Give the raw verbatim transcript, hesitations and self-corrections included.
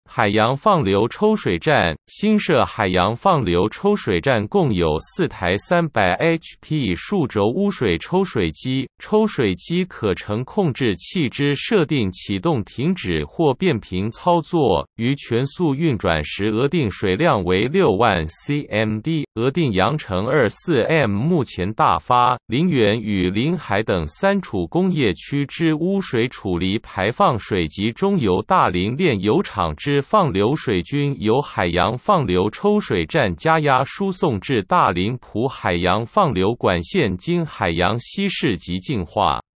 海洋放流抽水站新设海洋放流抽水站共有四台三百千瓦时数轴污水抽水机，抽水机可乘控制器之设定启动、停止或变频操作，于全速运转时额定水量为六万 C M D， 额定扬程 二十四 M。目前大发、林园与临海等三处工业区之污水处理排放水及中油大林炼油厂之放流水均由海洋放流抽水站加压输送至大林浦海洋放流管线，经海洋稀释及净化。